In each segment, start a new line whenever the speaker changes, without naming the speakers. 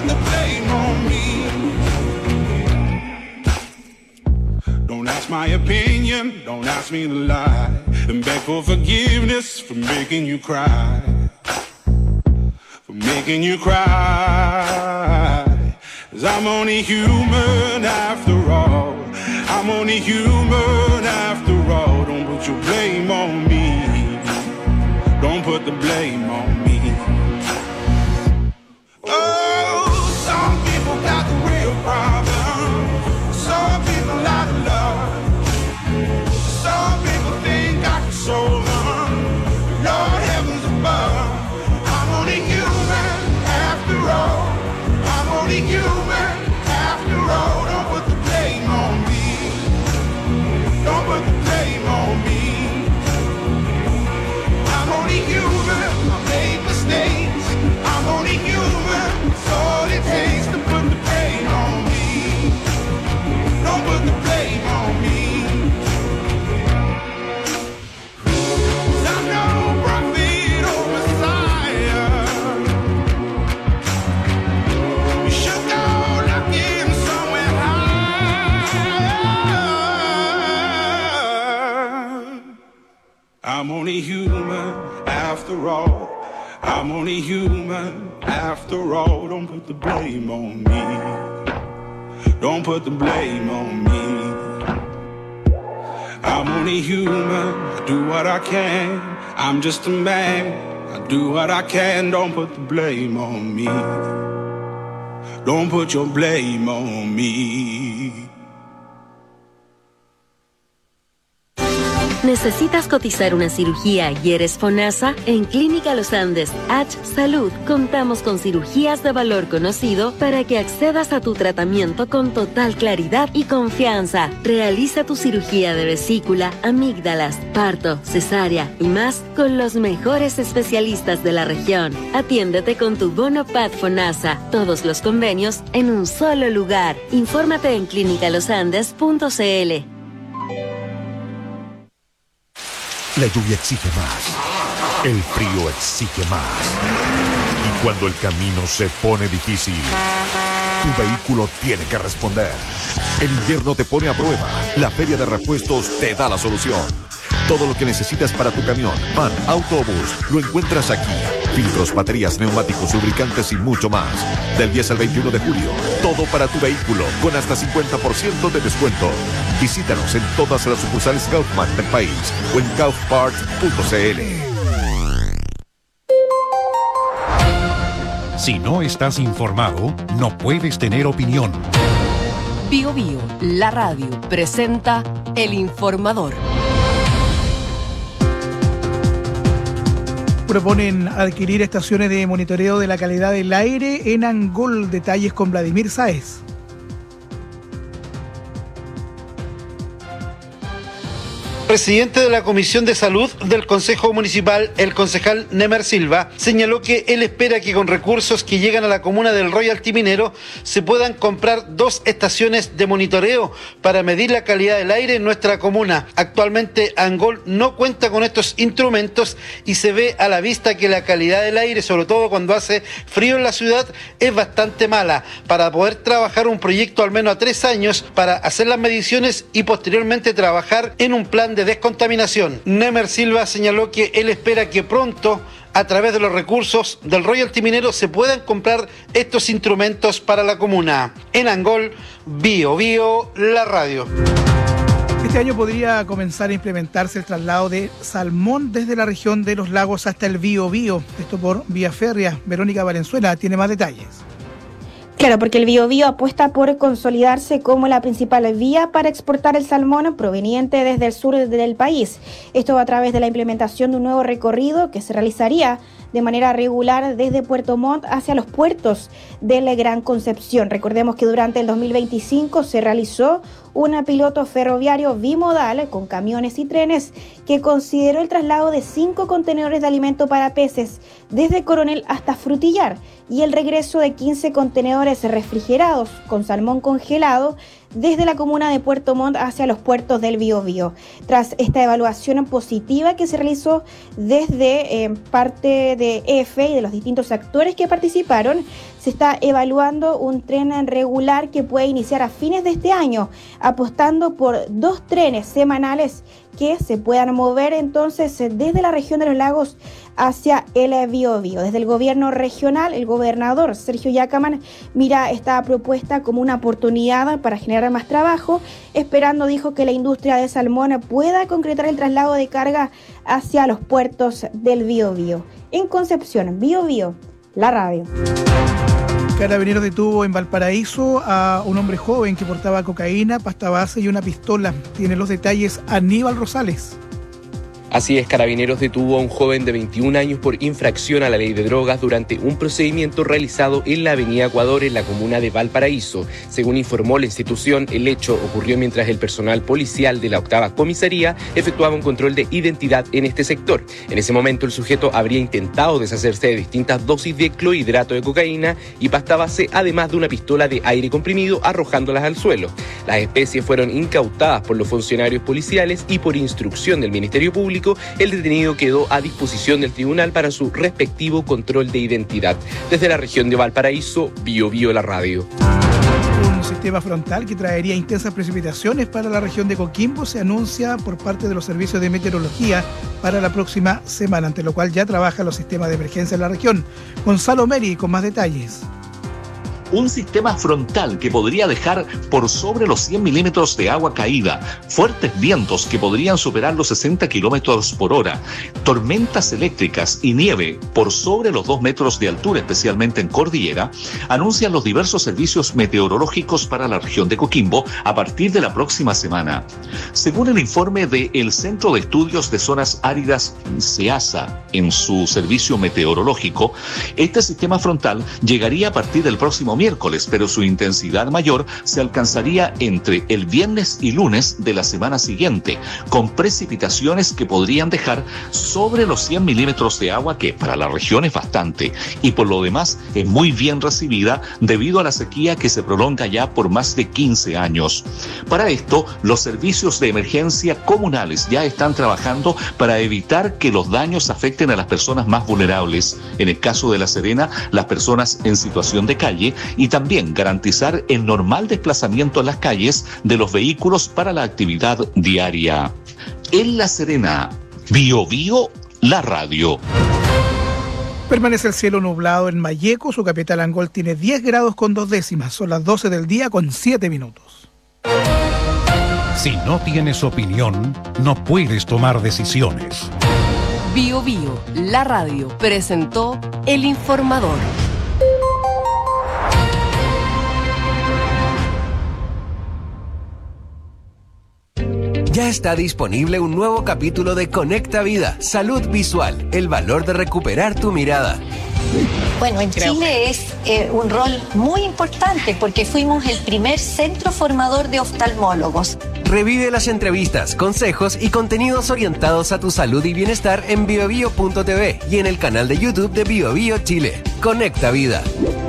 put the blame on me. Don't ask my opinion, don't ask me to lie, and beg for forgiveness for making you cry, for making you cry. 'Cause I'm only human after all, I'm only human after all. Don't put your blame on me, don't put the blame on me. Oh, some people got the real problem, some people out of love, some people think I can solve them, Lord heavens above. I'm only human after all, I'm only human after all. Don't put the blame on me, don't put the blame on me. I'm only human, I made mistakes, I'm only human, it's all it takes to put the blame on me. Don't put the blame on me. 'Cause I'm no prophet or Messiah. You should go looking somewhere higher. I'm only human after all, I'm only human after all. Don't put the blame on me, don't put the blame on me. I'm only human, I do what I can, I'm just a man, I do what I can. Don't put the blame on me, don't put your blame on me.
¿Necesitas cotizar una cirugía y eres FONASA? En Clínica Los Andes, H Salud, contamos con cirugías de valor conocido para que accedas a tu tratamiento con total claridad y confianza. Realiza tu cirugía de vesícula, amígdalas, parto, cesárea y más con los mejores especialistas de la región. Atiéndete con tu bono PAD FONASA. Todos los convenios en un solo lugar. Infórmate en clinicalosandes.cl.
La lluvia exige más, el frío exige más. Y cuando el camino se pone difícil, tu vehículo tiene que responder. El invierno te pone a prueba, la Feria de Repuestos te da la solución. Todo lo que necesitas para tu camión, van, auto o bus, lo encuentras aquí. Filtros, baterías, neumáticos, lubricantes y mucho más. Del 10 al 21 de julio, todo para tu vehículo, con hasta 50% de descuento. Visítanos en todas las sucursales Kaufman del país o en kaufparts.cl.
Si no estás informado, no puedes tener opinión.
Bio Bio, la radio, presenta El Informador.
Proponen adquirir estaciones de monitoreo de la calidad del aire en Angol. Detalles con Vladimir Sáez.
Presidente de la Comisión de Salud del Consejo Municipal, el concejal Nemer Silva, señaló que él espera que con recursos que llegan a la comuna del Royalty Minero se puedan comprar 2 estaciones de monitoreo para medir la calidad del aire en nuestra comuna. Actualmente Angol no cuenta con estos instrumentos y se ve a la vista que la calidad del aire, sobre todo cuando hace frío en la ciudad, es bastante mala. Para poder trabajar un proyecto al menos a 3 años para hacer las mediciones y posteriormente trabajar en un plan de descontaminación. Nemer Silva señaló que él espera que pronto, a través de los recursos del Royalty Minero, se puedan comprar estos instrumentos para la comuna. En Angol, Bio Bio, la radio.
Este año podría comenzar a implementarse el traslado de salmón desde la región de los lagos hasta el Biobío. Esto por vía férrea. Verónica Valenzuela tiene más detalles.
Claro, porque el Biobío apuesta por consolidarse como la principal vía para exportar el salmón proveniente desde el sur del país. Esto a través de la implementación de un nuevo recorrido que se realizaría de manera regular desde Puerto Montt hacia los puertos de la Gran Concepción. Recordemos que durante el 2025 se realizó un piloto ferroviario bimodal con camiones y trenes que consideró el traslado de 5 contenedores de alimento para peces desde Coronel hasta Frutillar y el regreso de 15 contenedores refrigerados con salmón congelado desde la comuna de Puerto Montt hacia los puertos del Biobío. Tras esta evaluación positiva que se realizó desde parte de EFE y de los distintos actores que participaron, se está evaluando un tren regular que puede iniciar a fines de este año, apostando por 2 trenes semanales que se puedan mover entonces desde la región de los lagos hacia el Biobío. Desde el gobierno regional, el gobernador Sergio Yacamán mira esta propuesta como una oportunidad para generar más trabajo, esperando, dijo, que la industria de salmón pueda concretar el traslado de carga hacia los puertos del Biobío. En Concepción, Biobío, la radio.
Carabineros detuvo en Valparaíso a un hombre joven que portaba cocaína, pasta base y una pistola. Tiene los detalles Aníbal Rosales.
Así es, Carabineros detuvo a un joven de 21 años por infracción a la ley de drogas durante un procedimiento realizado en la avenida Ecuador, en la comuna de Valparaíso. Según informó la institución, el hecho ocurrió mientras el personal policial de la 8ª comisaría efectuaba un control de identidad en este sector. En ese momento, el sujeto habría intentado deshacerse de distintas dosis de clorhidrato de cocaína y pasta base, además de una pistola de aire comprimido, arrojándolas al suelo. Las especies fueron incautadas por los funcionarios policiales y, por instrucción del Ministerio Público, el detenido quedó a disposición del tribunal para su respectivo control de identidad. Desde la región de Valparaíso, Biobío, la radio.
Un sistema frontal que traería intensas precipitaciones para la región de Coquimbo se anuncia por parte de los servicios de meteorología para la próxima semana, ante lo cual ya trabajan los sistemas de emergencia en la región. Gonzalo Meri con más detalles.
Un sistema frontal que podría dejar por sobre los 100 milímetros de agua caída, fuertes vientos que podrían superar los 60 kilómetros por hora, tormentas eléctricas y nieve por sobre los 2 metros de altura, especialmente en cordillera, anuncian los diversos servicios meteorológicos para la región de Coquimbo a partir de la próxima semana. Según el informe del Centro de Estudios de Zonas Áridas, CEASA, en su servicio meteorológico, este sistema frontal llegaría a partir del próximo miércoles, pero su intensidad mayor se alcanzaría entre el viernes y lunes de la semana siguiente, con precipitaciones que podrían dejar sobre los 100 milímetros de agua, que para la región es bastante, y por lo demás es muy bien recibida debido a la sequía que se prolonga ya por más de 15 años. Para esto, los servicios de emergencia comunales ya están trabajando para evitar que los daños afecten a las personas más vulnerables, en el caso de La Serena, las personas en situación de calle, y también garantizar el normal desplazamiento en las calles de los vehículos para la actividad diaria. En La Serena, Biobío, la radio.
Permanece el cielo nublado en Malleco, su capital Angol tiene 10 grados con 2 décimas, son las 12 del día con 7 minutos.
Si no tienes opinión, no puedes tomar decisiones.
Biobío, la radio, presentó El Informador.
Ya está disponible un nuevo capítulo de Conecta Vida, Salud Visual, el valor de recuperar tu mirada.
Bueno, en Chile es un rol muy importante porque fuimos el primer centro formador de oftalmólogos.
Revive las entrevistas, consejos y contenidos orientados a tu salud y bienestar en biobio.tv y en el canal de YouTube de Biobío Chile. Conecta Vida.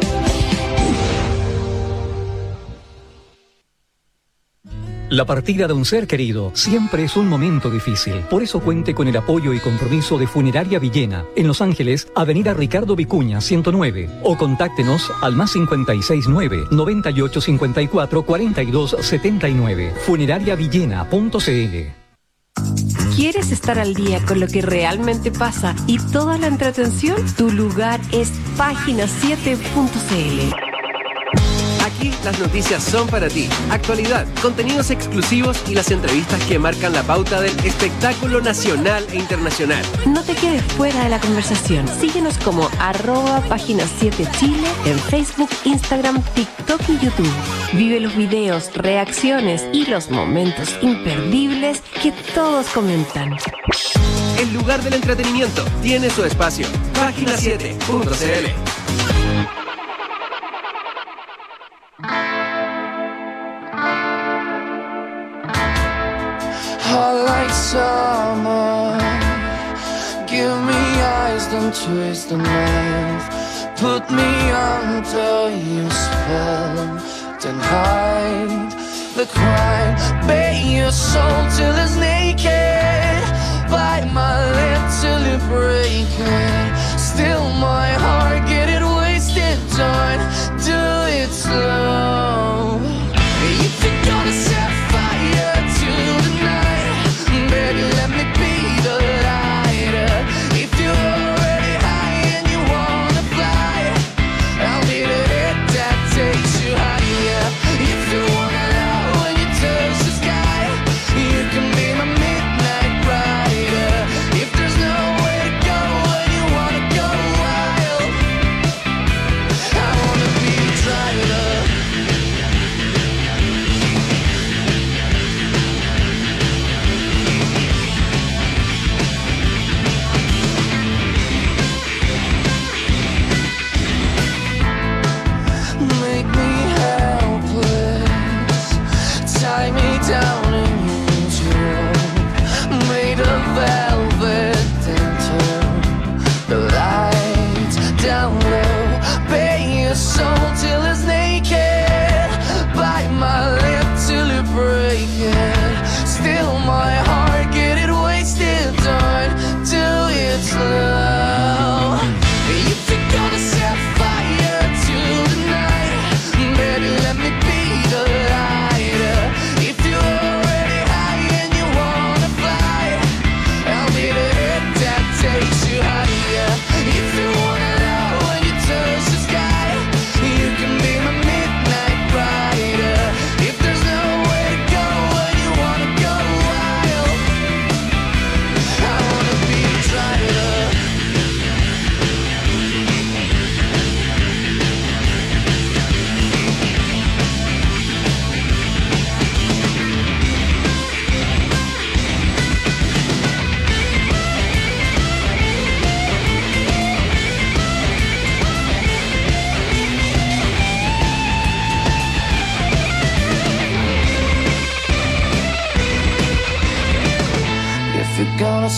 La partida de un ser querido siempre es un momento difícil. Por eso cuente con el apoyo y compromiso de Funeraria Villena, en Los Ángeles, Avenida Ricardo Vicuña, 109. O contáctenos al +569 9854 4279. Funerariavillena.cl.
¿Quieres estar al día con lo que realmente pasa y toda la entretención? Tu lugar es página7.cl.
Aquí las noticias son para ti. Actualidad, contenidos exclusivos y las entrevistas que marcan la pauta del espectáculo nacional e internacional.
No te quedes fuera de la conversación. Síguenos como @página7chile en Facebook, Instagram, TikTok y YouTube. Vive los videos, reacciones y los momentos imperdibles que todos comentan.
El lugar del entretenimiento tiene su espacio. Página7.cl.
Hot like summer, give me eyes, don't twist the knife. Put me under your spell, then hide the crime. Bait your soul till it's naked, bite my lip till it breaks. Still my heart, get it wasted, done.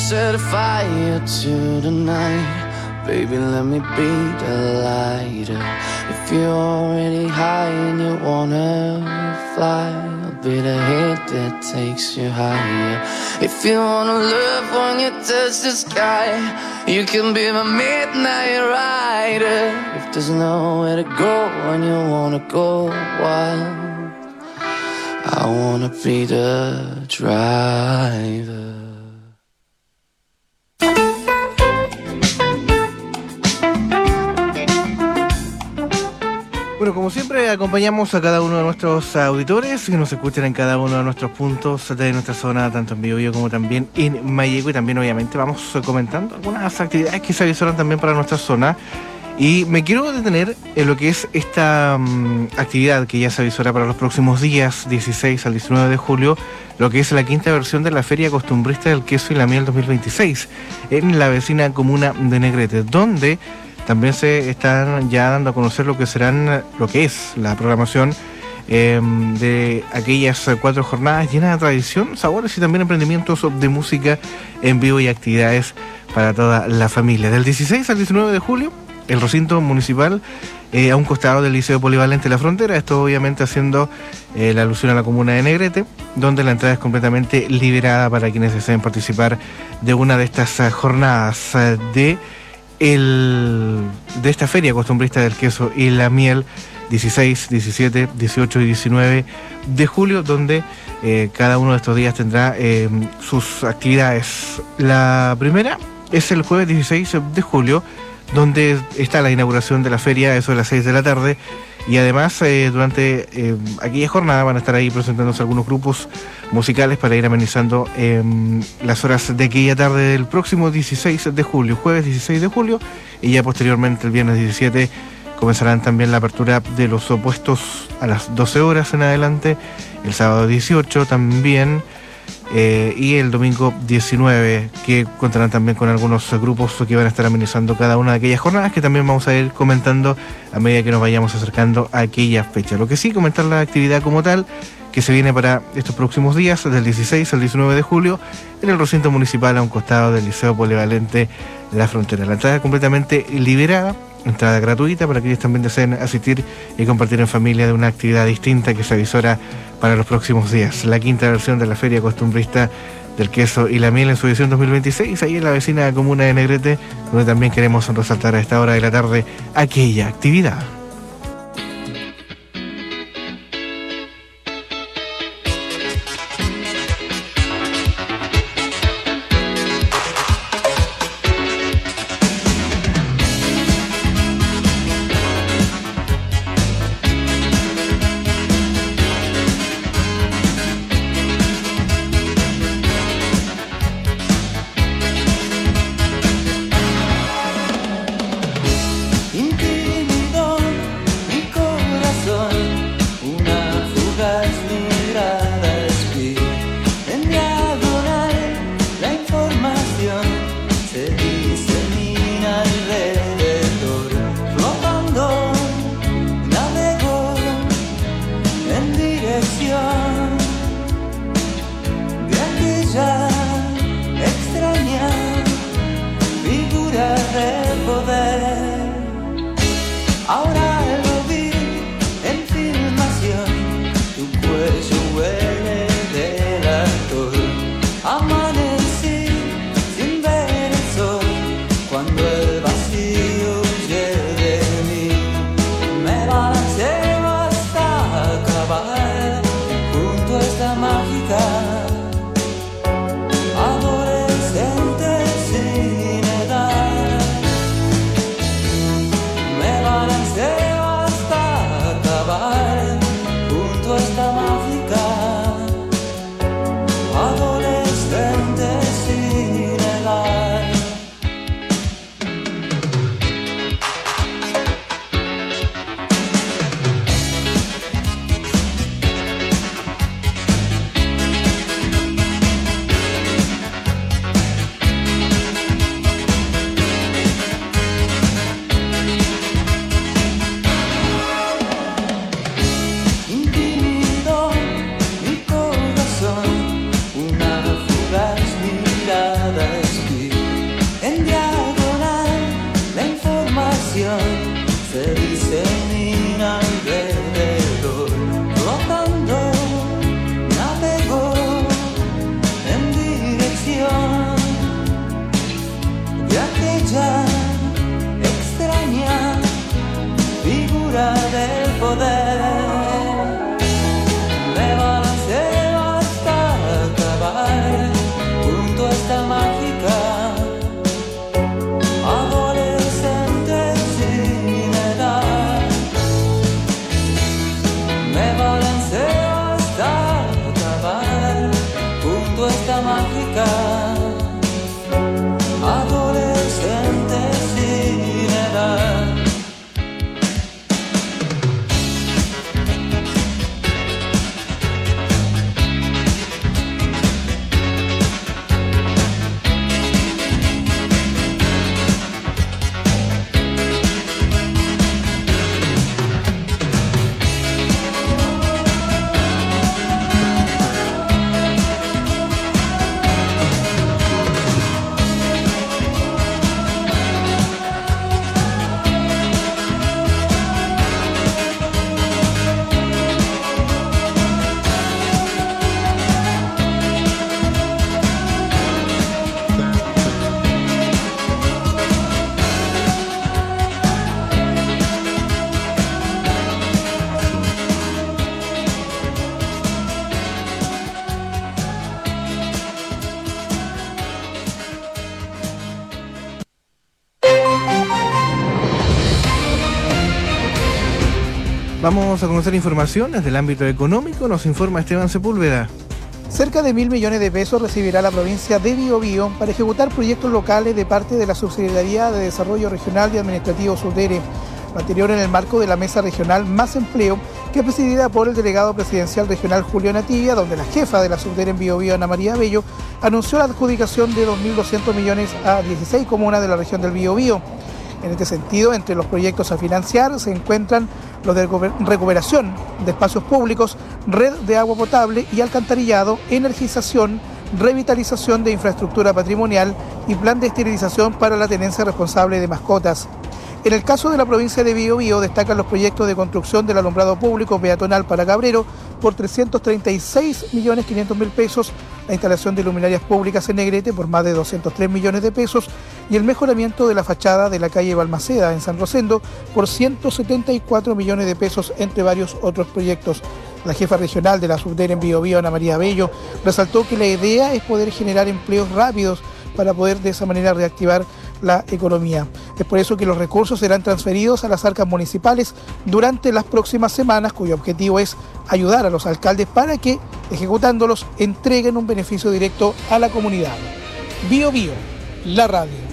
set fire to the night. Baby, let me be the lighter. If you're already high and you wanna fly, I'll be the hit that takes you higher. If you wanna love when you touch the sky, you can be my midnight rider. If there's nowhere to go and you wanna go wild, I wanna be the driver.
Bueno, como siempre, acompañamos a cada uno de nuestros auditores que nos escuchan en cada uno de nuestros puntos de nuestra zona, tanto en Biobío como también en Mayeco. Y también, obviamente, vamos comentando algunas actividades que se avisoran también para nuestra zona. Y me quiero detener en lo que es esta actividad que ya se avisora para los próximos días, 16 al 19 de julio, lo que es la quinta versión de la Feria Costumbrista del Queso y la Miel 2026, en la vecina comuna de Negrete, donde también se están ya dando a conocer lo que es la programación de aquellas 4 jornadas llenas de tradición, sabores y también emprendimientos de música en vivo y actividades para toda la familia. Del 16 al 19 de julio, el recinto municipal a un costado del Liceo Polivalente La Frontera, esto obviamente haciendo la alusión a la comuna de Negrete, donde la entrada es completamente liberada para quienes deseen participar de una de estas jornadas de esta Feria Costumbrista del Queso y la Miel 16, 17, 18 y 19 de julio, donde cada uno de estos días tendrá sus actividades. La primera es el jueves 16 de julio, donde está la inauguración de la feria, eso de las 6 de la tarde, y además durante aquella jornada van a estar ahí presentándose algunos grupos musicales para ir amenizando las horas de aquella tarde del próximo 16 de julio, jueves 16 de julio, y ya posteriormente el viernes 17 comenzarán también la apertura de los opuestos a las 12 horas en adelante, el sábado 18 también, y el domingo 19, que contarán también con algunos grupos que van a estar amenizando cada una de aquellas jornadas, que también vamos a ir comentando a medida que nos vayamos acercando a aquella fecha. Lo que sí, comentar la actividad como tal, que se viene para estos próximos días, del 16 al 19 de julio, en el recinto municipal a un costado del Liceo Polivalente La Frontera. La entrada es completamente liberada, entrada gratuita para quienes también deseen asistir y compartir en familia de una actividad distinta que se avisora para los próximos días. La quinta versión de la Feria Costumbrista del Queso y la Miel en su edición 2026, ahí en la vecina comuna de Negrete, donde también queremos resaltar a esta hora de la tarde aquella actividad.
mira alrededor, flotando, navego en dirección de aquella extraña figura del poder. Me balanceo hasta acabar junto a esta mágica adolescente sin edad. Me balanceo hasta acabar junto a esta mágica adolescente sin edad.
Vamos a conocer informaciones del ámbito económico, nos informa Esteban Sepúlveda.
Cerca de 1.000 millones de pesos recibirá la provincia de Biobío para ejecutar proyectos locales de parte de la Subsecretaría de Desarrollo Regional y Administrativo SUDERE. Lo anterior en el marco de la Mesa Regional Más Empleo, que es presidida por el delegado presidencial regional Julio Nativia, donde la jefa de la SUDERE en Biobío, Ana María Bello, anunció la adjudicación de 2.200 millones a 16 comunas de la región del Biobío. En este sentido, entre los proyectos a financiar se encuentran los de recuperación de espacios públicos, red de agua potable y alcantarillado, energización, revitalización de infraestructura patrimonial y plan de esterilización para la tenencia responsable de mascotas. En el caso de la provincia de Biobío destacan los proyectos de construcción del alumbrado público peatonal para Cabrero por 336.500.000 pesos, la instalación de luminarias públicas en Negrete por más de 203 millones de pesos y el mejoramiento de la fachada de la calle Balmaceda en San Rosendo por 174 millones de pesos, entre varios otros proyectos. La jefa regional de la SUDERE en Biobío, Ana María Bello, resaltó que la idea es poder generar empleos rápidos para poder de esa manera reactivar la economía. Es por eso que los recursos serán transferidos a las arcas municipales durante las próximas semanas, cuyo objetivo es ayudar a los alcaldes para que, ejecutándolos, entreguen un beneficio directo a la comunidad. Biobío, la radio.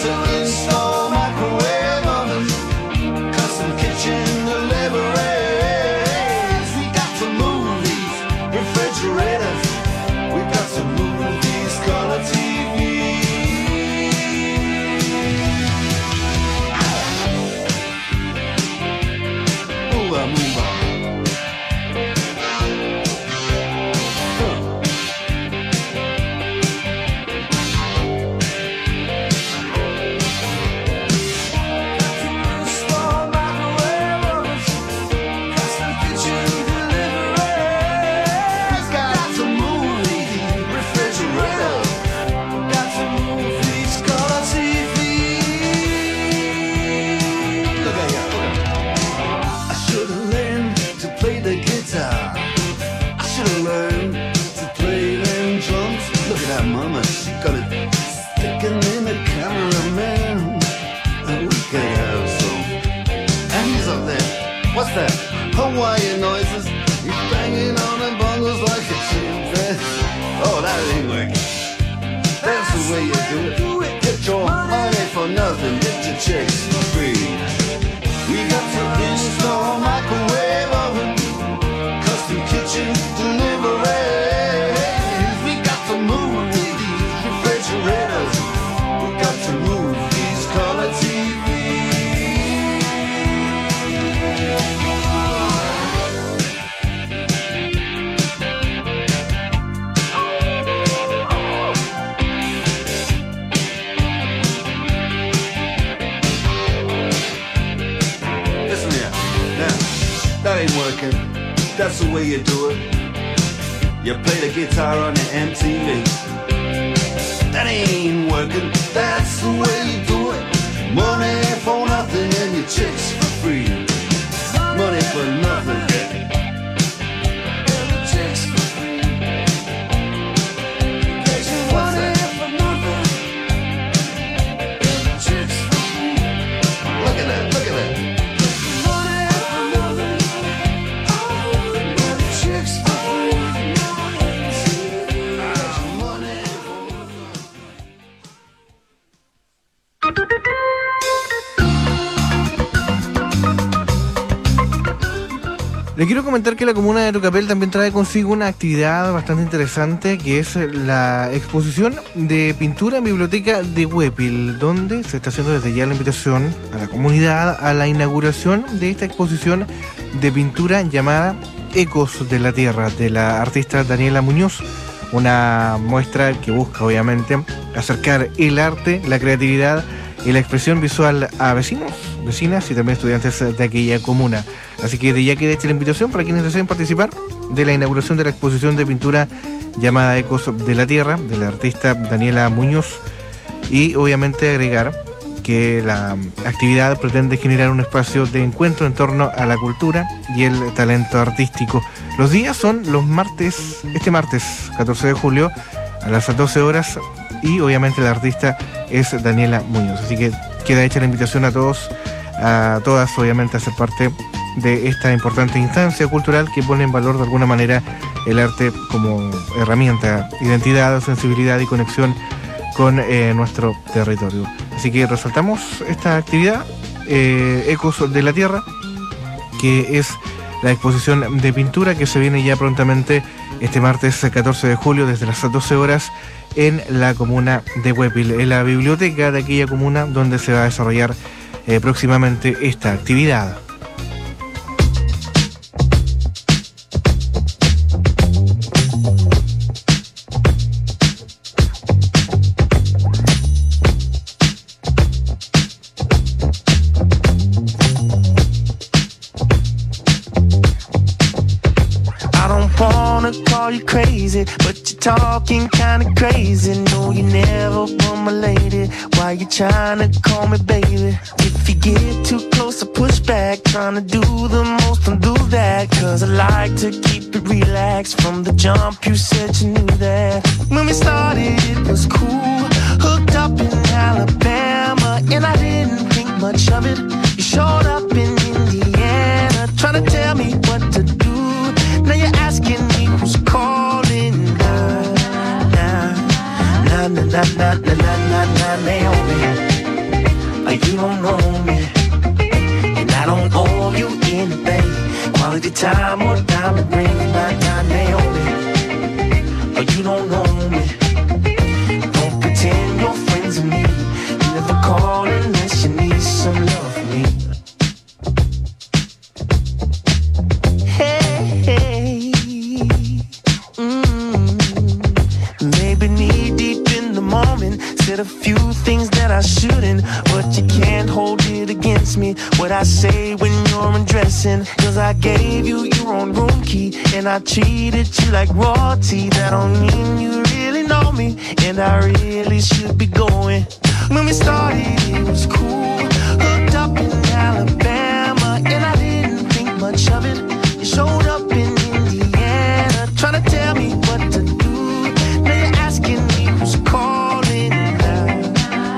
Custom kitchen delivery.
and the cameraman. And we could have some. And he's up there. What's that? Hawaiian noises. He's banging on the bongos like a chimpanzee. Oh, that ain't working. That's the way you do it. Get your money for nothing. Get your chicks for free. We got to install microwave oven, custom kitchen deliveries. We got to move these refrigerators. We got to move these color TVs. Listen here, now, that ain't working. That's the way you do it. You play the guitar on the MTV. That ain't working. That's the way you do it. Money for nothing and your chicks for free. Money for nothing. And your chicks for free. What's that? For nothing. And your chicks for free. Look at that, look at that. Money for nothing. And your chicks for free. Money for nothing.
Le quiero comentar que la comuna de Tucapel también trae consigo una actividad bastante interesante, que es la exposición de pintura en biblioteca de Huépil, donde se está haciendo desde ya la invitación a la comunidad a la inauguración de esta exposición de pintura llamada Ecos de la Tierra, de la artista Daniela Muñoz. Una muestra que busca obviamente acercar el arte, la creatividad y la expresión visual a vecinos, vecinas y también estudiantes de aquella comuna. Así que de ya queda hecha la invitación para quienes deseen participar de la inauguración de la exposición de pintura llamada Ecos de la Tierra, de la artista Daniela Muñoz, y obviamente agregar que la actividad pretende generar un espacio de encuentro en torno a la cultura y el talento artístico. Los días son los martes, este martes 14 de julio a las 12 horas, y obviamente la artista es Daniela Muñoz. Así que queda hecha la invitación a todos, a todas obviamente, a ser parte de esta importante instancia cultural que pone en valor de alguna manera el arte como herramienta, identidad, sensibilidad y conexión con nuestro territorio. Así que resaltamos esta actividad, Ecos de la Tierra, que es la exposición de pintura que se viene ya prontamente este martes 14 de julio desde las 12 horas en la comuna de Huépil, en la biblioteca de aquella comuna donde se va a desarrollar próximamente esta actividad.
Call you crazy, but you're talking kinda crazy. No, you never were my lady. Why you trying to call me baby? If you get too close, I push back. Trying to do the most, don't do that. Cause I like to keep it relaxed. From the jump, you said you knew that. When we started, it was cool. Hooked up in Alabama, and I didn't think much of it. You showed up in Indiana, trying to tell me what to do. Now you're asking me who's calling. Naomi. You don't know me, and I don't owe you anything. Quality time or diamond ring. Naomi. You don't know me. Don't pretend you're friends with me. You never call unless you need some love from me. Maybe knee deep in the moment, said a few things that I shouldn't, but you can't hold it against me. What I say when you're undressing, cause I gave you your own room key, and I treated you like royalty. That don't mean you really know me, and I really should be going. When we started, it was cool. Hooked up in Alabama, and I didn't think much of it. You showed up in Indiana, trying to tell me what to do. Now you're asking me who's calling.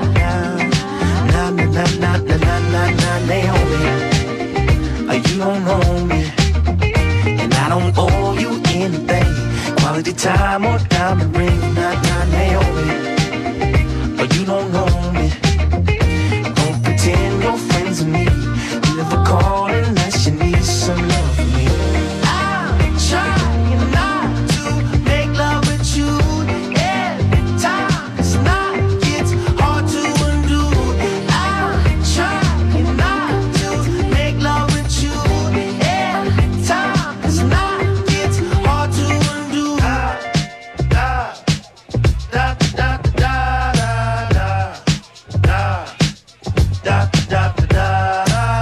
time or diamond ring, not Naomi. But you don't know me. Don't pretend your friends with me. Never call unless you need some love from me. I'm trying not to make love with you. Every time it's not, it's hard to undo. I'm trying not to make love with you. Every time it's not, it's hard to undo. Da da da da da da da da da da.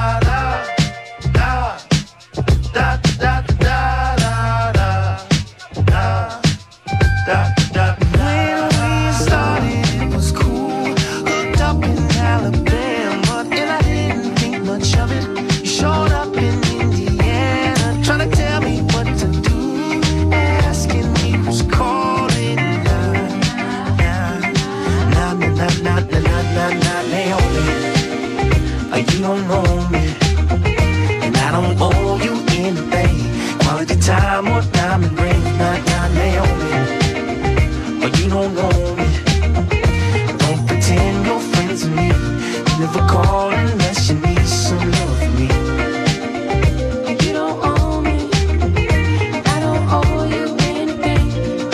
You don't know me, and I don't owe you anything. Quality time or diamond ring, not Naomi. But you don't know me. Don't pretend you're friends with me. You never call unless you need some love from me. You don't owe me. I don't owe you anything.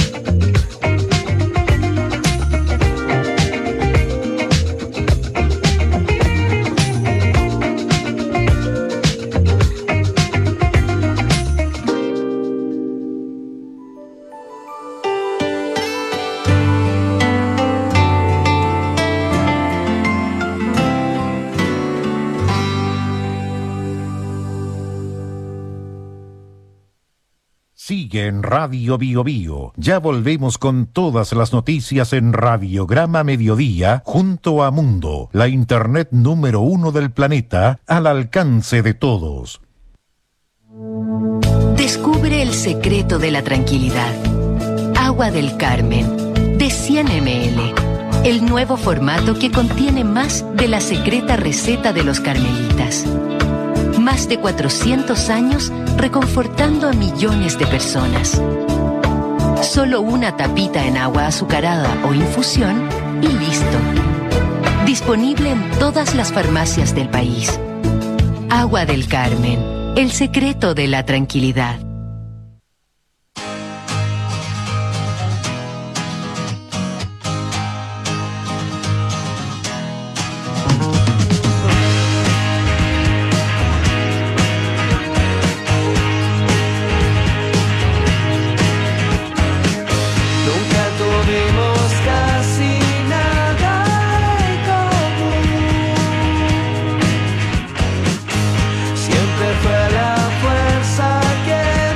Sigue en Radio Bio Bio. Ya volvemos con todas las noticias en Radiograma Mediodía junto a Mundo, la internet número 1 del planeta, al alcance de todos.
Descubre el secreto de la tranquilidad. Agua del Carmen, de 100 ml. El nuevo formato que contiene más de la secreta receta de los carmelitas. Más de 400 años reconfortando a millones de personas. Solo una tapita en agua azucarada o infusión y listo. Disponible en todas las farmacias del país. Agua del Carmen, el secreto de la tranquilidad.
Fue la fuerza que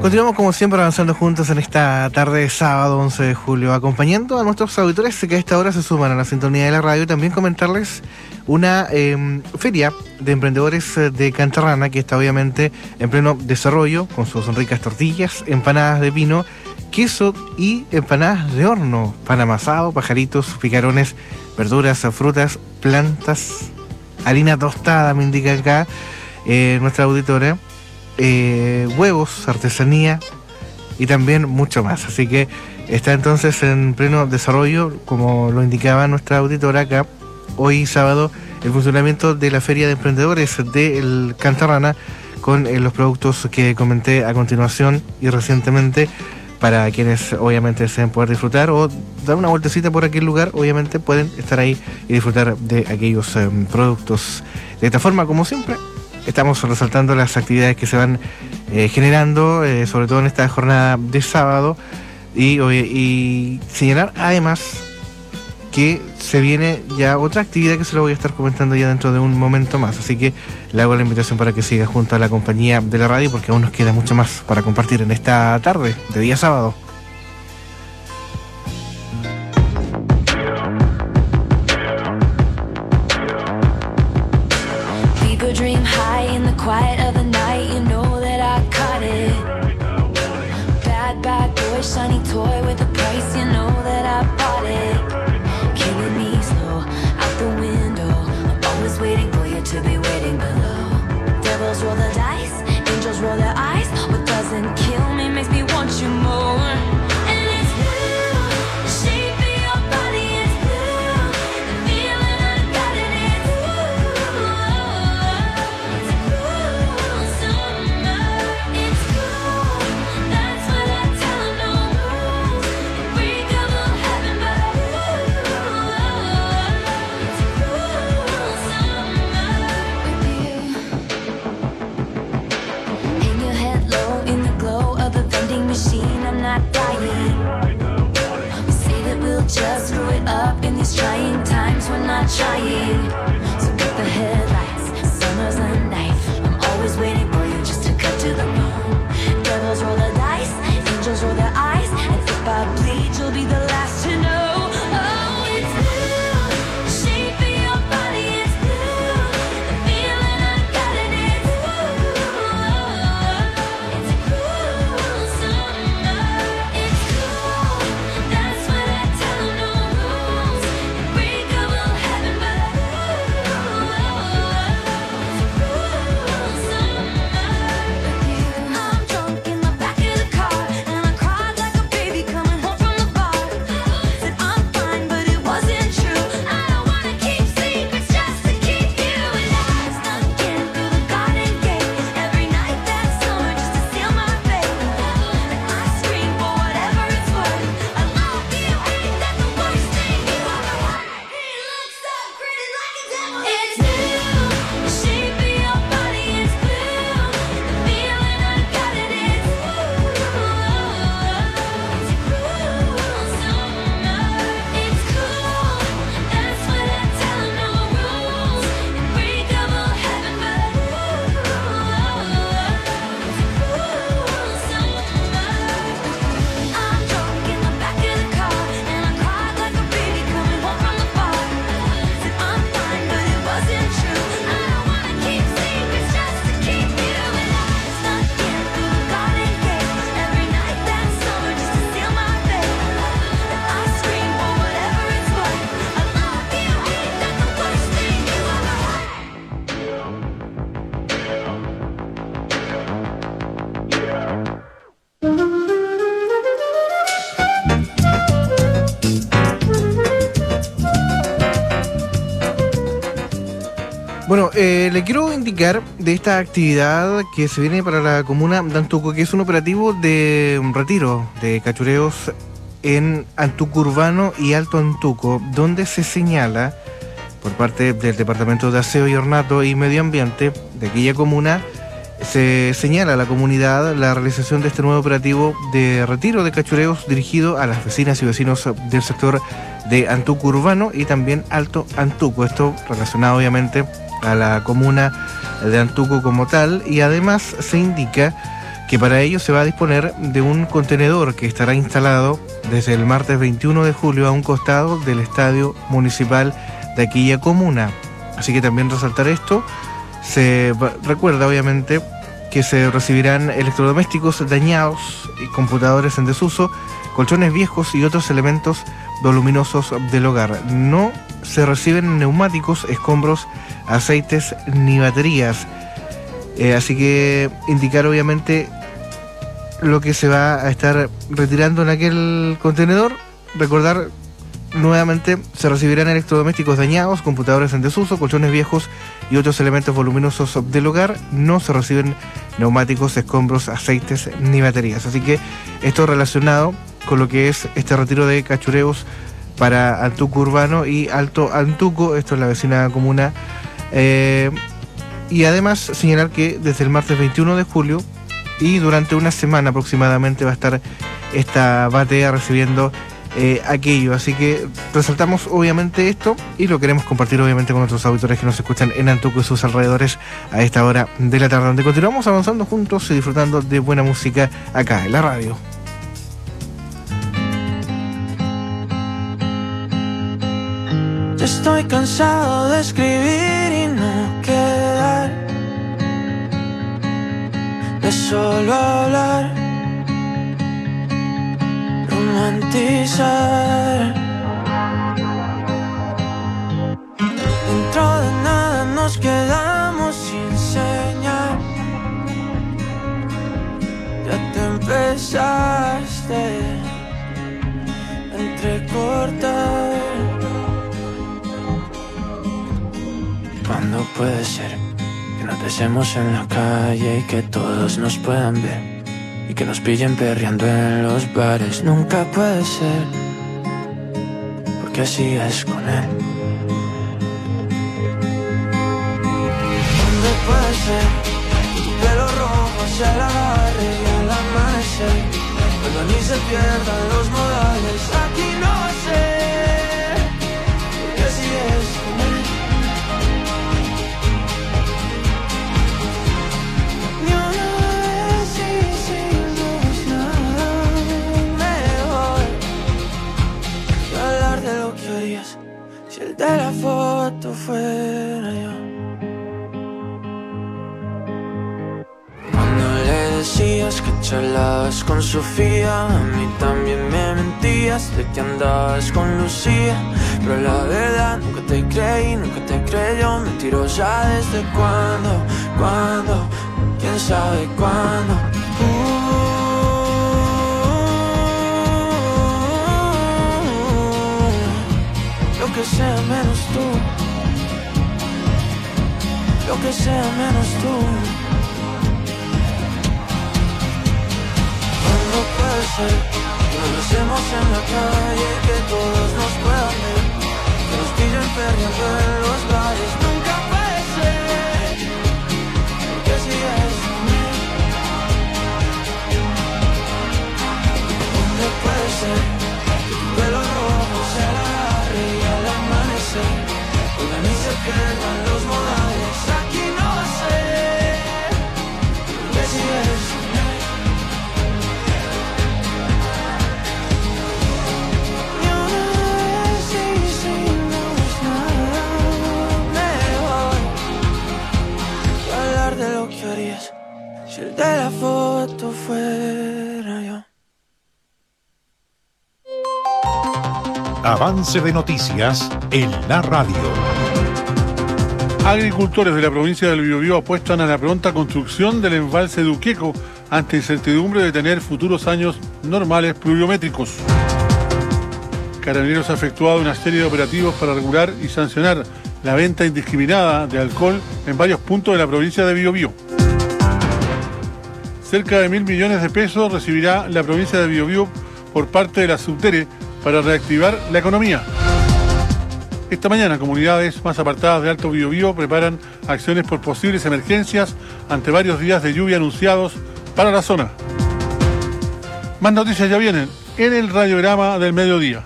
Continuamos como siempre avanzando juntos en esta tarde de sábado 11 de julio, acompañando a nuestros auditores que a esta hora se suman a la sintonía de la radio y también comentarles una feria de emprendedores de Cantarrana que está obviamente en pleno desarrollo con sus ricas tortillas, empanadas de pino, queso y empanadas de horno, pan amasado, pajaritos, picarones, verduras, frutas, plantas, harina tostada, me indica acá nuestra auditora, huevos, artesanía y también mucho más. Así que está entonces en pleno desarrollo, como lo indicaba nuestra auditora acá, hoy sábado, el funcionamiento de la Feria de Emprendedores del Cantarrana con los productos que comenté a continuación y recientemente. Para quienes obviamente deseen poder disfrutar o dar una vueltecita por aquel lugar, obviamente pueden estar ahí y disfrutar de aquellos productos. De esta forma, como siempre, estamos resaltando las actividades que se van generando, sobre todo en esta jornada de sábado, y señalar además que se viene ya otra actividad que se lo voy a estar comentando ya dentro de un momento más. Así que le hago la invitación para que siga junto a la compañía de la radio, porque aún nos queda mucho más para compartir en esta tarde de día sábado.
People dream high in the quiet of the night. You know that I caught it. Bad, bad boy, shiny toy with a price. You know that I bought it. Killing me slow, out the window. I'm always waiting for you to be waiting below. Devils roll the dice, angels roll their eyes. What doesn't kill me makes me want you more. And it's blue, the shape of your body is blue. The feeling I got it is blue. It's cool summer, it's cool. That's what I tell 'em, no rules. Unbreakable heaven, but it's cool summer with you. Hang your head low in the glow of the vending machine. I'm not dying. We say that we'll just screw it up in these trying times. We're not trying. So get the headlights. Summer's a knife. I'm always waiting for you just to cut to the bone. Devils roll the dice, angels roll their eyes, and if I bleed, you'll be the last to know. Oh, it's blue. The shape of your body is blue. The feeling I got it is blue. It's cool summer. It's cool. That's what I tell 'em, no rules. Unbreakable heaven, but it's cool summer with you. I'm drunk in the back of the car, and I cried like a baby coming home from the bar. Said I'm fine, but it wasn't true. I don't wanna keep secrets just to keep you. And I snuck in through the garden gate every night that summer just to seal my fate. And I scream for whatever it's worth. I love you, ain't that the worst thing you ever heard? He looks so pretty like a devil. It's blue, the shape of your body is blue. The feeling I got it is blue. It's cool summer. It's cool. That's what I tell 'em, no rules. Unbreakable heaven, but it's cool summer. I'm drunk in the back of the car, and I cried like a baby coming home from the bar. Said I'm fine, but it wasn't true. I don't wanna keep secrets just to keep you. And I snuck in through the garden gate every night that summer just to seal my fate. And I scream for whatever it's worth. I love you, ain't that the worst thing you ever heard?
Bueno, le quiero indicar de esta actividad que se viene para la comuna de Antuco, que es un operativo de retiro de cachureos en Antuco Urbano y Alto Antuco, donde se señala por parte del Departamento de Aseo y Ornato y Medio Ambiente de aquella comuna, se señala a la comunidad la realización de este nuevo operativo de retiro de cachureos dirigido a las vecinas y vecinos del sector de Antuco Urbano y también Alto Antuco. Esto relacionado obviamente a la comuna de Antuco como tal, y además se indica que para ello se va a disponer de un contenedor que estará instalado desde el martes 21 de julio a un costado del estadio municipal de aquella comuna. Así que también resaltar esto, se recuerda obviamente que se recibirán electrodomésticos dañados, computadores en desuso, colchones viejos y otros elementos voluminosos del hogar. No se reciben neumáticos, escombros, aceites ni baterías. Así que indicar obviamente lo que se va a estar retirando en aquel contenedor. Recordar nuevamente, se recibirán electrodomésticos dañados, computadores en desuso, colchones viejos y otros elementos voluminosos del hogar. No se reciben neumáticos, escombros, aceites ni baterías. Así que esto relacionado con lo que es este retiro de cachureos para Antuco Urbano y Alto Antuco, esto es la vecina comuna. Y además señalar que desde el martes 21 de julio y durante una semana aproximadamente va a estar esta batea recibiendo aquello. Así que resaltamos obviamente esto y lo queremos compartir obviamente con nuestros auditores que nos escuchan en Antuco y sus alrededores a esta hora de la tarde, donde continuamos avanzando juntos y disfrutando de buena música acá en la radio.
Ya estoy cansado de escribir y no quedar, de solo hablar, romantizar. Dentro de nada nos quedamos sin señal. Ya te empezaste a entrecortar. ¿Cuándo puede ser que nos besemos en la calle y que todos nos puedan ver? Y que nos pillen perreando en los bares. Nunca puede ser, porque así es con él. ¿Dónde puede ser que tu pelo rojo se la agarre y al amanecer, cuando ni se pierdan los modales? Aquí no sé, porque así es con él. Si el de la foto fuera yo. Cuando le decías que charlabas con Sofía, a mí también me mentías de que andabas con Lucía. Pero la verdad nunca te creí, nunca te creyó. Mentirosa desde cuándo, quién sabe cuándo. Lo que sea menos tú, lo que sea menos tú. ¿Cuándo puede ser que nos besemos en la calle y que todos nos puedan ver? Que nos pillen perreando en los bares. Nunca puede ser, porque si es conmigo. ¿Dónde puede ser que tu pelo rojo se la donde ni se pierdan los modales? Aquí no sé, que si es con él. Y una vez hicimos nada mejor que hablar de lo que harías si el de la foto fuera yo.
Avance de noticias en la radio.
Agricultores de la provincia del Biobío apuestan a la pronta construcción del embalse de Uquieco ante incertidumbre de tener futuros años normales pluviométricos. Carabineros ha efectuado una serie de operativos para regular y sancionar la venta indiscriminada de alcohol en varios puntos de la provincia de Biobío. Cerca de 1.000 millones de pesos recibirá la provincia de Biobío por parte de la Subdere para reactivar la economía. Esta mañana, comunidades más apartadas de Alto Biobío preparan acciones por posibles emergencias ante varios días de lluvia anunciados para la zona. Más noticias ya vienen en el radiograma del mediodía.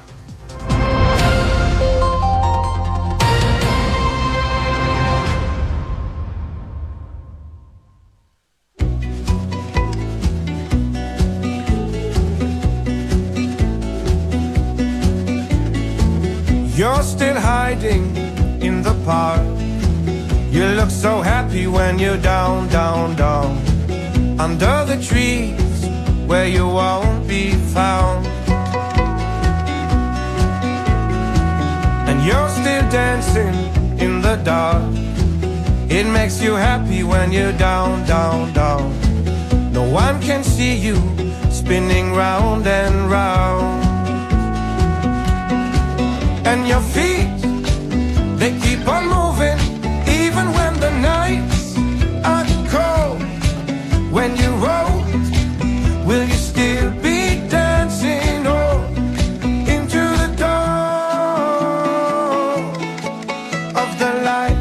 you're still hiding in the park. You look so happy when you're down, down, down, under the trees where you won't be found. And you're still dancing in the dark. It makes you happy when you're down, down, down. No one can see you spinning round and round. And your feet, they keep on moving even when the nights are cold. When you roll, will you still be dancing on into the dawn of the light?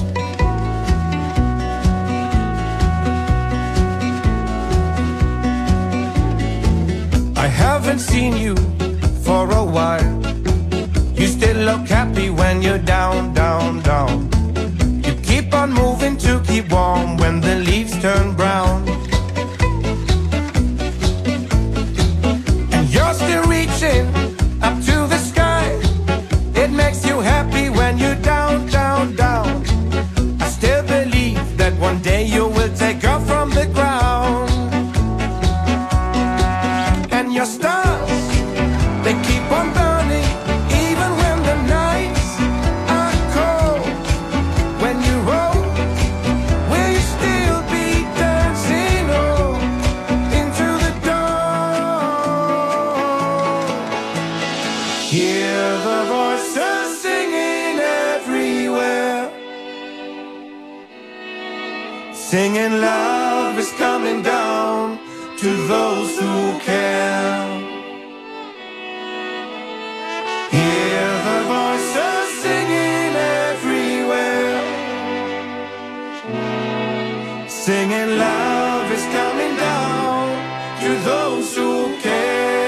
I haven't seen you for a while. You still look happy when you're down, down, down. You keep on moving to keep warm when the leaves turn brown. And you're still reaching up to the sky. It makes you happy when you're down, down, down. I still believe that one day you will take off from the ground. And your stars, they keep on burning even when the nights are cold. When you roll, will you still be dancing on into the dawn? Hear the voices singing everywhere, singing love is coming down to those who care. Hear the voices singing everywhere, singing love is coming down to those who care.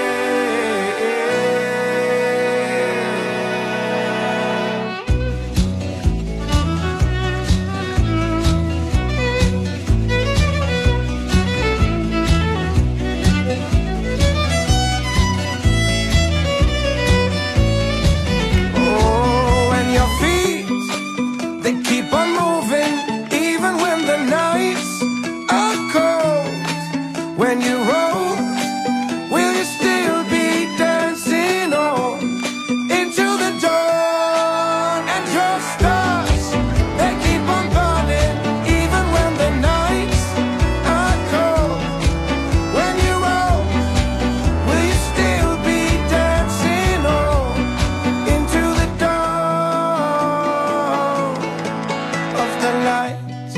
Oh, and your feet, they keep on moving even when the nights are cold. When you roll, will you still be dancing on into the dawn? And your stars, they keep on burning even when the nights are cold. When you roll, will you still be dancing on into the dawn of the light?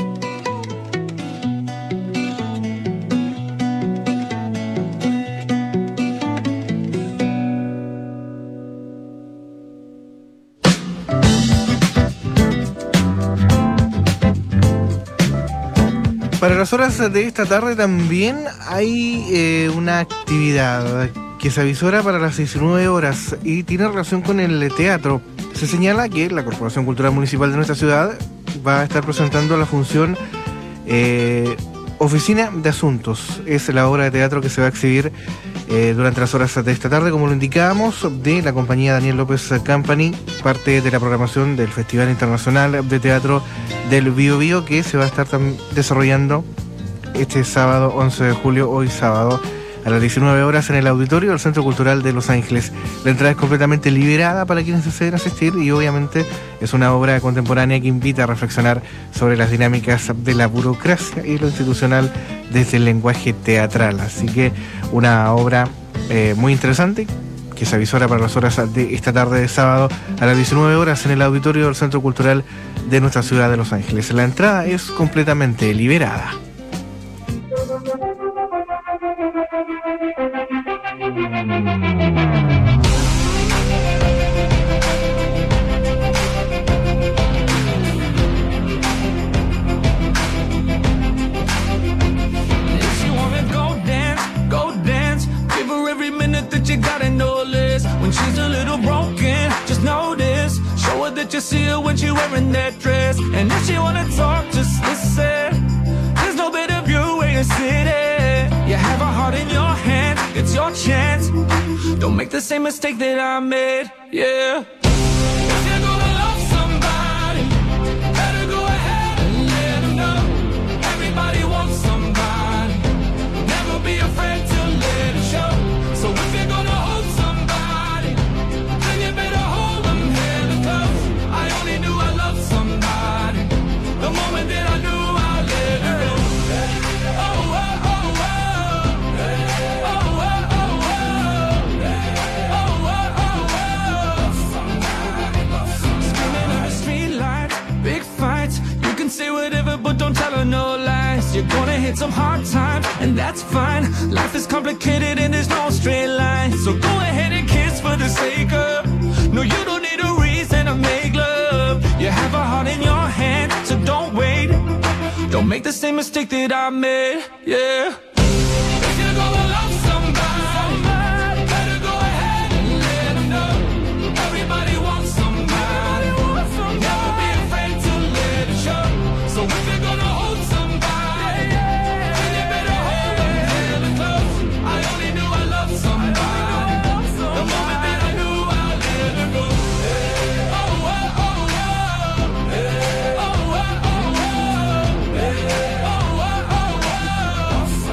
Para las horas de esta tarde también hay una actividad que se avisora para las 19 horas y tiene relación con el teatro. Se señala que la Corporación Cultural Municipal de nuestra ciudad va a estar presentando la función Oficina de Asuntos. Es la obra de teatro que se va a exhibir durante las horas de esta tarde, como lo indicábamos, de la compañía Daniel López Company, parte de la programación del Festival Internacional de Teatro del Bío Bío, que se va a estar desarrollando este sábado 11 de julio, hoy sábado, a las 19 horas en el auditorio del Centro Cultural de Los Ángeles. La entrada es completamente liberada para quienes deseen asistir y obviamente es una obra contemporánea que invita a reflexionar sobre las dinámicas de la burocracia y lo institucional desde el lenguaje teatral. Así que una obra muy interesante que se avisora para las horas de esta tarde de sábado a las 19 horas en el auditorio del Centro Cultural de nuestra ciudad de Los Ángeles. La entrada es completamente liberada.
That you see her when she wearing that dress. And if she wanna talk, just listen. There's no better view where you're sitting. You have a heart in your hand, it's your chance. Don't make the same mistake that I made, yeah. gonna hit some hard times, and that's fine. Life is complicated and there's no straight line. So go ahead and kiss for the sake of. No, you don't need a reason to make love. You have a heart in your hand, so don't wait. Don't make the same mistake that I made, yeah. If you're gonna love somebody, better go ahead and let them know. Everybody wants somebody. Never be afraid to let it show. So if you're gonna hold somebody, then you better hold them really close. I only knew I loved somebody the moment that I knew I let her go. Oh, oh, oh, oh. Oh, oh, oh, oh. Oh, oh, oh, oh.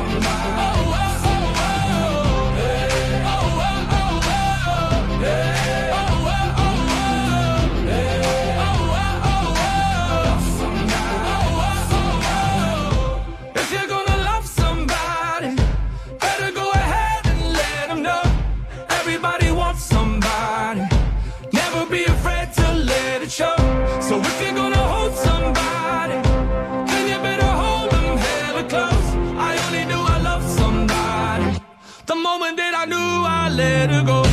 If you're gonna love somebody, better go ahead and let them know. Everybody wants somebody. Never be afraid to let it show. So if you're gonna hold somebody, then you better hold them hella close. I only knew I loved somebody the moment that I knew I let her go.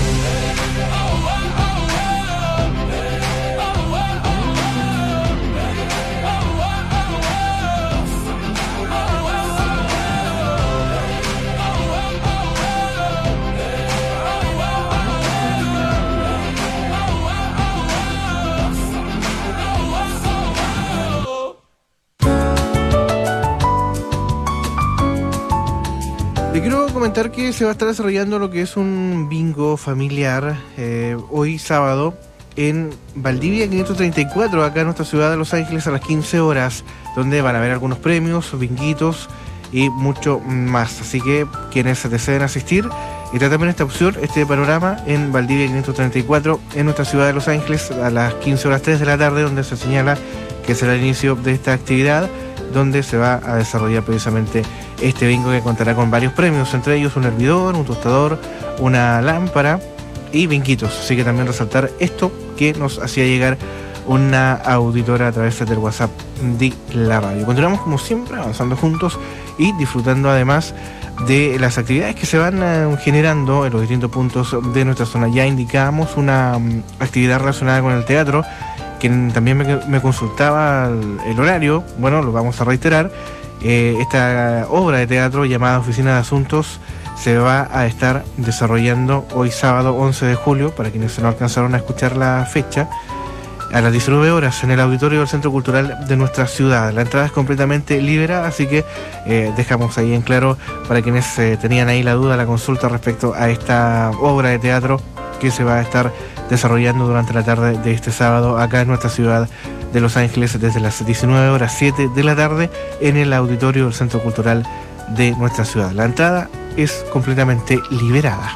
Le quiero comentar que se va a estar desarrollando lo que es un bingo familiar hoy sábado en Valdivia 534, acá en nuestra ciudad de Los Ángeles, a las 15 horas, donde van a haber algunos premios, binguitos y mucho más. Así que quienes deseen asistir, está también esta opción, este panorama en Valdivia 534, en nuestra ciudad de Los Ángeles, a las 15 horas 3 de la tarde, donde se señala que será el inicio de esta actividad, donde se va a desarrollar precisamente este bingo, que contará con varios premios, entre ellos un hervidor, un tostador, una lámpara y binguitos. Así que también resaltar esto que nos hacía llegar una auditora a través del WhatsApp de la radio. Continuamos como siempre avanzando juntos y disfrutando además de las actividades que se van generando en los distintos puntos de nuestra zona. Ya indicamos una actividad relacionada con el teatro, quien también me consultaba el horario. Bueno, lo vamos a reiterar. Esta obra de teatro llamada Oficina de Asuntos se va a estar desarrollando hoy sábado 11 de julio, para quienes no alcanzaron a escuchar la fecha, a las 19 horas en el auditorio del Centro Cultural de nuestra ciudad. La entrada es completamente liberada, así que dejamos ahí en claro para quienes tenían ahí la duda, la consulta respecto a esta obra de teatro que se va a estar desarrollando durante la tarde de este sábado acá en nuestra ciudad de Los Ángeles, desde las 19 horas 7 de la tarde en el auditorio del Centro Cultural de nuestra ciudad. La entrada es completamente liberada.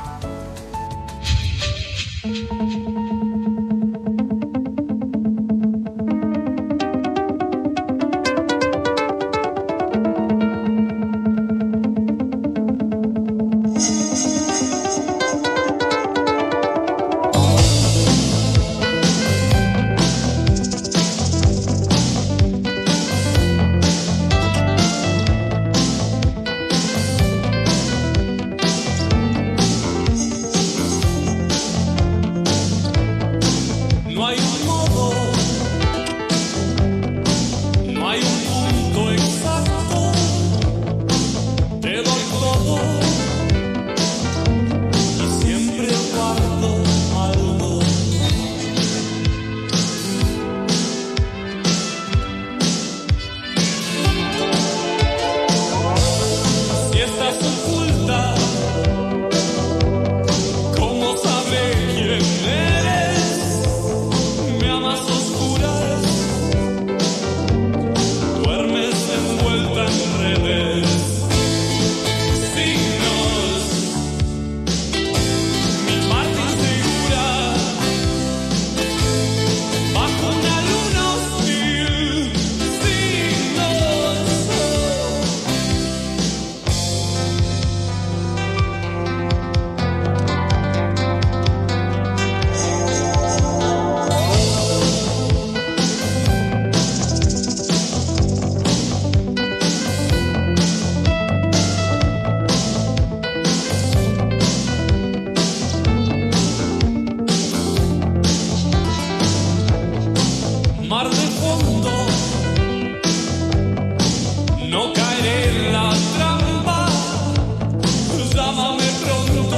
en la trampa. Llámame pronto.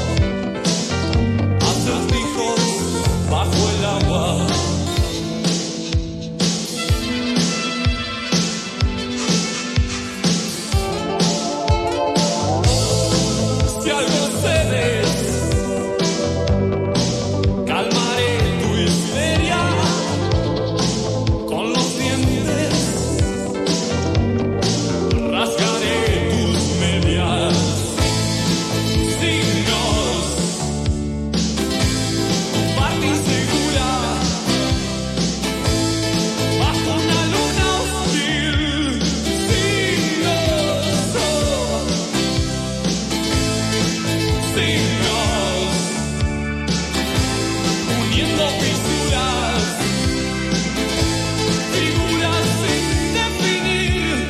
Acertijos bajo el agua. Si algo cedes, calmaré tu histeria con los dientes, rasgaré tus medias. Signos, parte insegura, bajo una luna hostil. Signos, uniendo fisuras, figuras sin definir.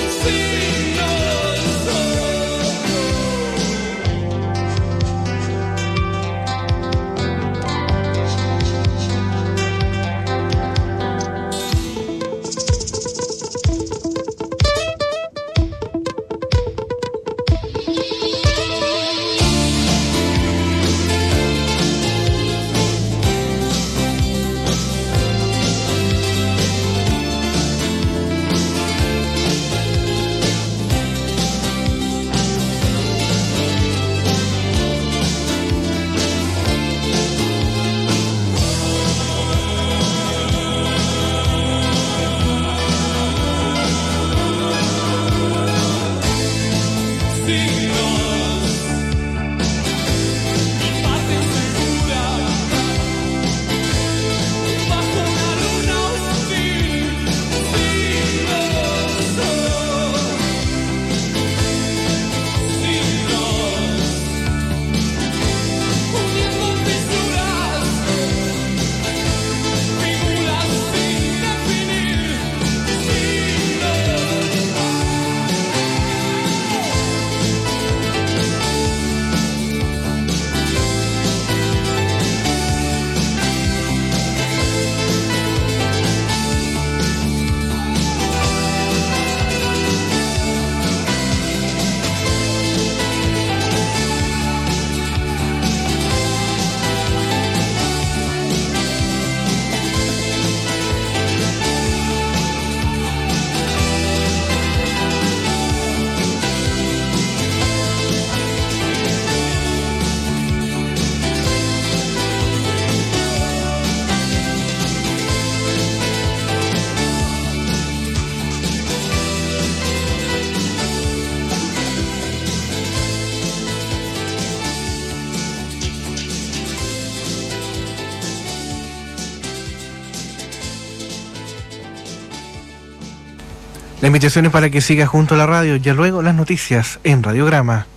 La invitación es para que siga junto a la radio, ya luego las noticias en Radiograma.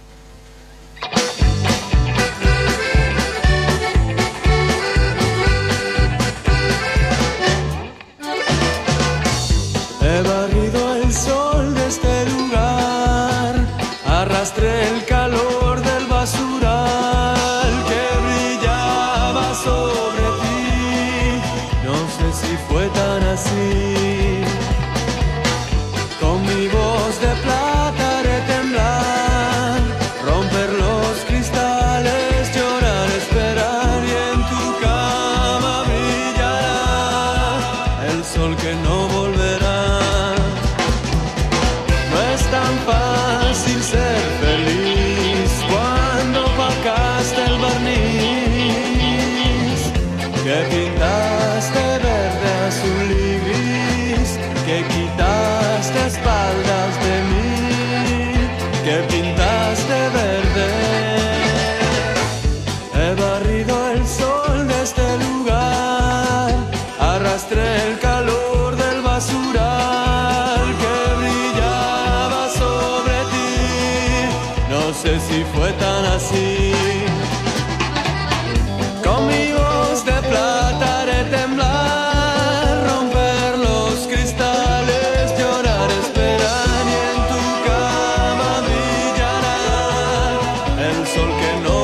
He barrido el sol de este lugar, arrastré el calor del basural que brillaba sobre ti. No sé si fue tan así. Con mi voz de plata haré temblar, romper los cristales, llorar, esperar, y en tu cama brillará el sol que no volverá. No es tan fácil ser feliz cuando opacaste el barniz que pintaste verde, azul y gris, que quitaste espaldas de mí, que pintaste verde. He barrido el sol de este lugar, arrastré el calor del basural que brillaba sobre ti. No sé si fue tan así. Con mi voz de plata haré temblar, romper los cristales, llorar, esperar, y en tu cama brillará el sol que no